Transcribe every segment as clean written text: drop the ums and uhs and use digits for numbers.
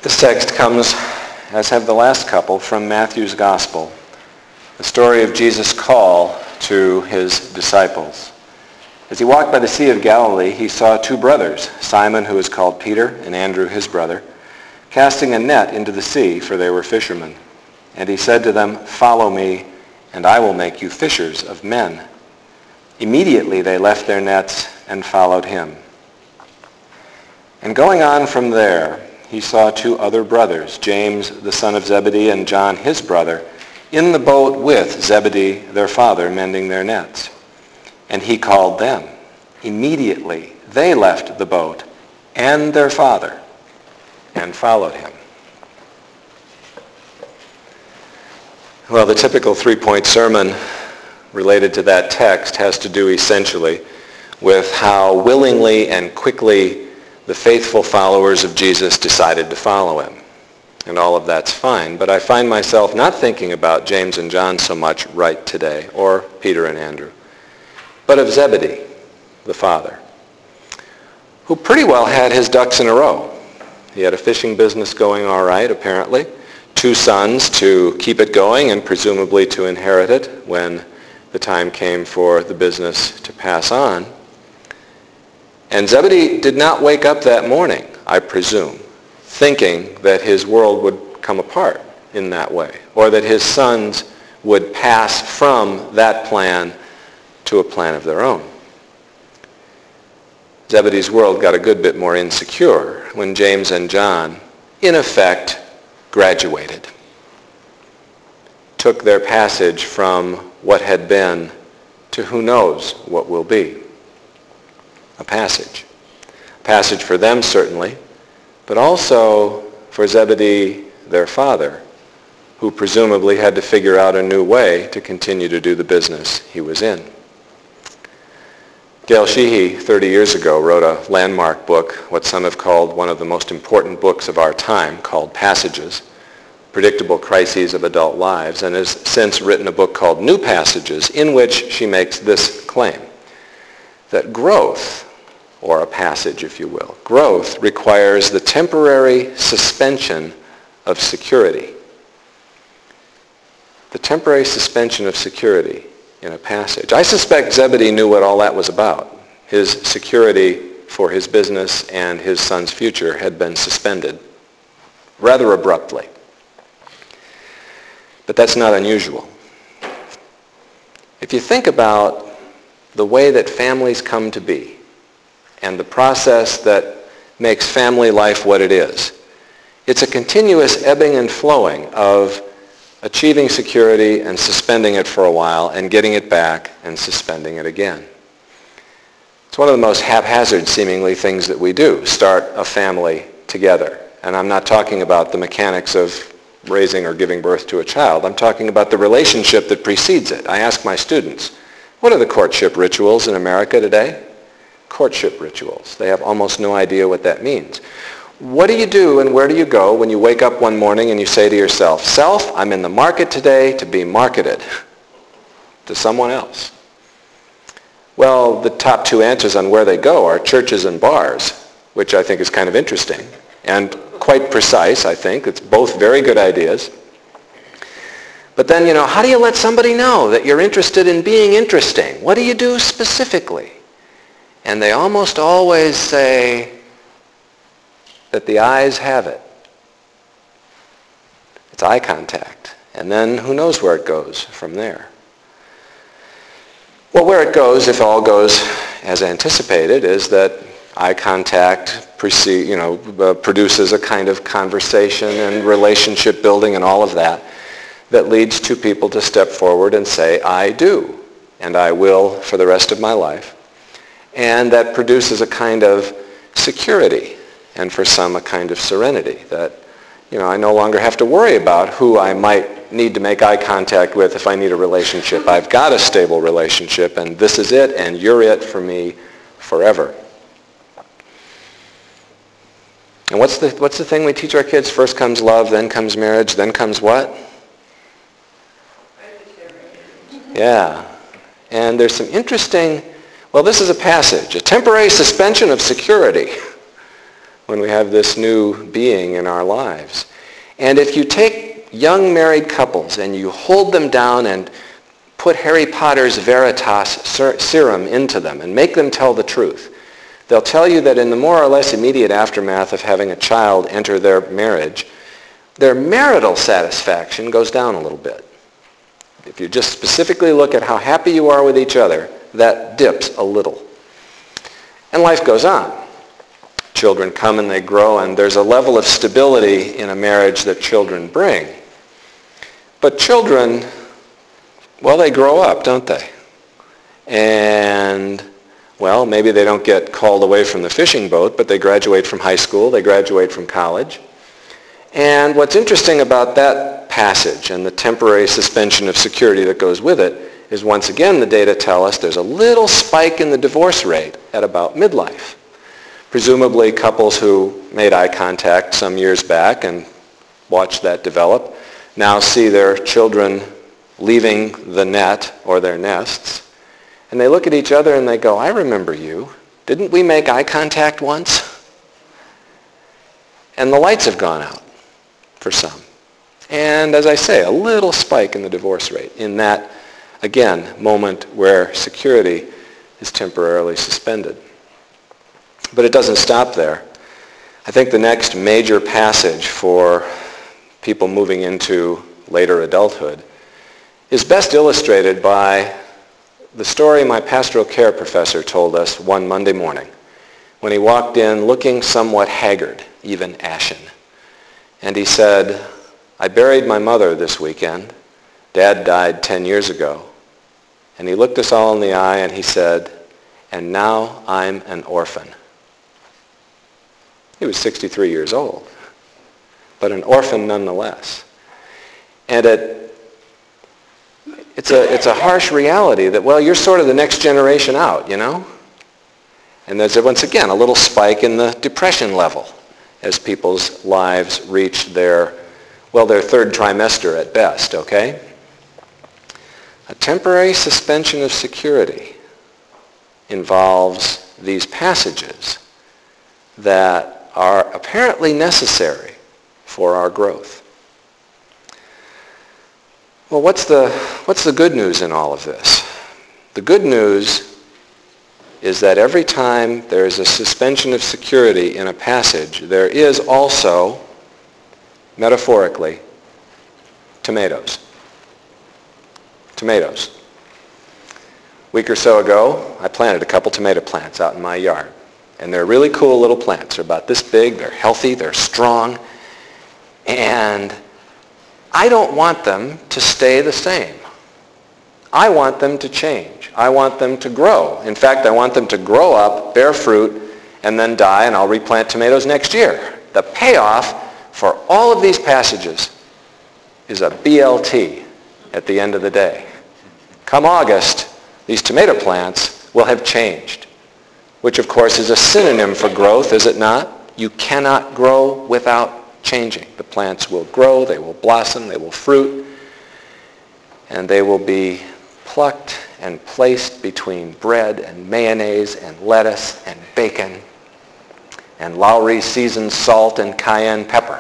This text comes, as have the last couple, from Matthew's Gospel, the story of Jesus' call to his disciples. As he walked by the Sea of Galilee, he saw two brothers, Simon, who is called Peter, and Andrew, his brother, casting a net into the sea, for they were fishermen. And he said to them, "Follow me, and I will make you fishers of men." Immediately they left their nets and followed him. And going on from there, he saw two other brothers, James the son of Zebedee and John his brother, in the boat with Zebedee their father, mending their nets. And he called them. Immediately they left the boat and their father and followed him. Well, the typical three-point sermon related to that text has to do essentially with how willingly and quickly the faithful followers of Jesus decided to follow him. And all of that's fine, but I find myself not thinking about James and John so much right today, or Peter and Andrew, but of Zebedee, the father, who pretty well had his ducks in a row. He had a fishing business going all right, apparently, two sons to keep it going and presumably to inherit it when the time came for the business to pass on. And Zebedee did not wake up that morning, I presume, thinking that his world would come apart in that way, or that his sons would pass from that plan to a plan of their own. Zebedee's world got a good bit more insecure when James and John, in effect, graduated, took their passage from what had been to who knows what will be. A passage for them certainly, but also for Zebedee, their father, who presumably had to figure out a new way to continue to do the business he was in. Gail Sheehy, 30 years ago, wrote a landmark book, what some have called one of the most important books of our time, called Passages, Predictable Crises of Adult Lives, and has since written a book called New Passages, in which she makes this claim, that growth, or a passage, if you will, growth requires the temporary suspension of security. The temporary suspension of security in a passage. I suspect Zebedee knew what all that was about. His security for his business and his son's future had been suspended rather abruptly. But that's not unusual. If you think about the way that families come to be and the process that makes family life what it is, it's a continuous ebbing and flowing of achieving security and suspending it for a while and getting it back and suspending it again. It's one of the most haphazard seemingly things that we do, start a family together. And I'm not talking about the mechanics of raising or giving birth to a child. I'm talking about the relationship that precedes it. I ask my students, what are the courtship rituals in America today? Courtship rituals. They have almost no idea what that means. What do you do and where do you go when you wake up one morning and you say to yourself, "Self, I'm in the market today to be marketed to someone else"? Well, the top two answers on where they go are churches and bars, which I think is kind of interesting and quite precise, I think. It's both very good ideas. But then, how do you let somebody know that you're interested in being interesting? What do you do specifically? And they almost always say that the eyes have it. It's eye contact. And then who knows where it goes from there. Well, where it goes, if all goes as anticipated, is that eye contact produces a kind of conversation and relationship building and all of that leads two people to step forward and say, "I do, and I will for the rest of my life." And that produces a kind of security, and for some a kind of serenity that, I no longer have to worry about who I might need to make eye contact with if I need a relationship. I've got a stable relationship, and this is it, and you're it for me forever. And what's the thing we teach our kids? First comes love, then comes marriage, then comes what? Yeah. And there's some interesting, this is a passage, a temporary suspension of security. when we have this new being in our lives. And if you take young married couples and you hold them down and put Harry Potter's Veritas serum into them and make them tell the truth, they'll tell you that in the more or less immediate aftermath of having a child enter their marriage, their marital satisfaction goes down a little bit. If you just specifically look at how happy you are with each other, that dips a little. And life goes on. Children come and they grow, and there's a level of stability in a marriage that children bring. But children, well, they grow up, don't they? And, well, maybe they don't get called away from the fishing boat, but they graduate from high school, they graduate from college. And what's interesting about that passage and the temporary suspension of security that goes with it is, once again, the data tell us there's a little spike in the divorce rate at about midlife. Presumably couples who made eye contact some years back and watched that develop now see their children leaving the net or their nests, and they look at each other and they go, I remember you. Didn't we make eye contact once? And the lights have gone out for some. And as I say, a little spike in the divorce rate in that, again, moment where security is temporarily suspended. But it doesn't stop there. I think the next major passage for people moving into later adulthood is best illustrated by the story my pastoral care professor told us one Monday morning when he walked in looking somewhat haggard, even ashen. And he said, I buried my mother this weekend. Dad died 10 years ago. And he looked us all in the eye and he said, and now I'm an orphan. He was 63 years old, but an orphan nonetheless. And it's a harsh reality that, well, you're sort of the next generation out, you know? And there's, once again, a little spike in the depression level as people's lives reach their third trimester at best, okay? A temporary suspension of security involves these passages that are apparently necessary for our growth. Well, what's the good news in all of this? The good news is that every time there is a suspension of security in a passage, there is also, metaphorically, tomatoes. Tomatoes. A week or so ago, I planted a couple tomato plants out in my yard. And they're really cool little plants. They're about this big, they're healthy, they're strong. And I don't want them to stay the same. I want them to change. I want them to grow. In fact, I want them to grow up, bear fruit, and then die, and I'll replant tomatoes next year. The payoff for all of these passages is a BLT at the end of the day. Come August, these tomato plants will have changed, which of course is a synonym for growth, is it not? You cannot grow without changing. The plants will grow, they will blossom, they will fruit, and they will be plucked and placed between bread and mayonnaise and lettuce and bacon and Lowry seasoned salt and cayenne pepper.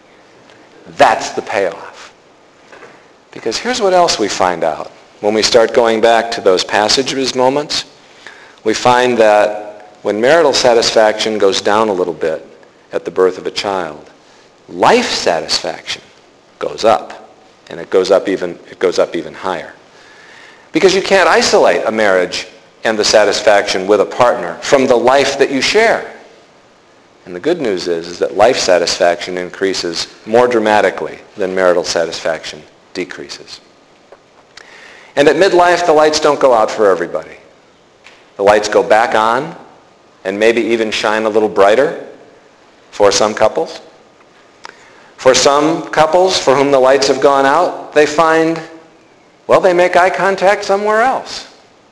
That's the payoff. Because here's what else we find out when we start going back to those passages moments. We find that when marital satisfaction goes down a little bit at the birth of a child, life satisfaction goes up, and it goes up even higher. Because you can't isolate a marriage and the satisfaction with a partner from the life that you share. And the good news is that life satisfaction increases more dramatically than marital satisfaction decreases. And at midlife, the lights don't go out for everybody. The lights go back on and maybe even shine a little brighter for some couples. For some couples for whom the lights have gone out, they find, well, they make eye contact somewhere else.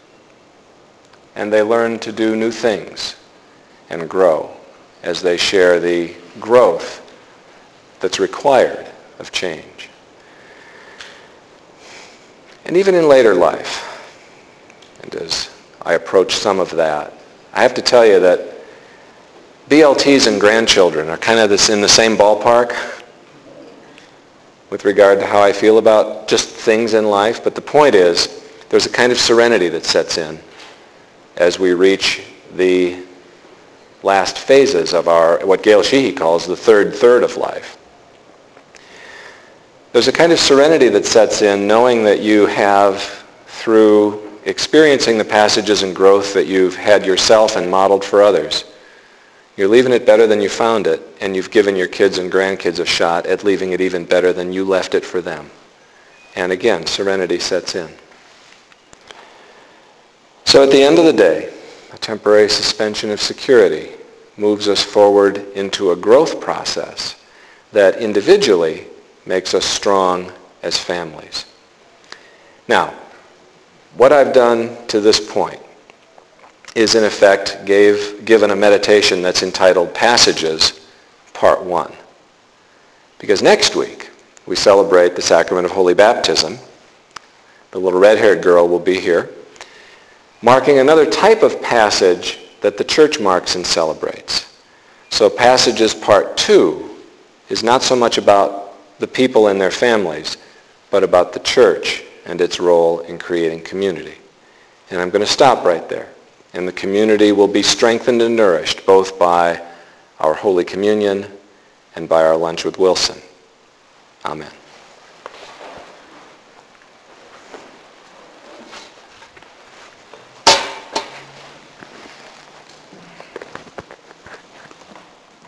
And they learn to do new things and grow as they share the growth that's required of change. And even in later life, and as I approach some of that, I have to tell you that BLTs and grandchildren are kind of in the same ballpark with regard to how I feel about just things in life. But the point is, there's a kind of serenity that sets in as we reach the last phases of what Gail Sheehy calls the third of life. There's a kind of serenity that sets in knowing that you have, through experiencing the passages and growth that you've had yourself and modeled for others, you're leaving it better than you found it, and you've given your kids and grandkids a shot at leaving it even better than you left it for them. And again, serenity sets in. So at the end of the day, a temporary suspension of security moves us forward into a growth process that individually makes us strong as families. Now, what I've done to this point is in effect given a meditation that's entitled Passages, Part 1. Because next week we celebrate the Sacrament of Holy Baptism. The little red-haired girl will be here, marking another type of passage that the Church marks and celebrates. So Passages Part 2 is not so much about the people and their families, but about the Church and its role in creating community. And I'm going to stop right there. And the community will be strengthened and nourished both by our Holy Communion and by our lunch with Wilson. Amen.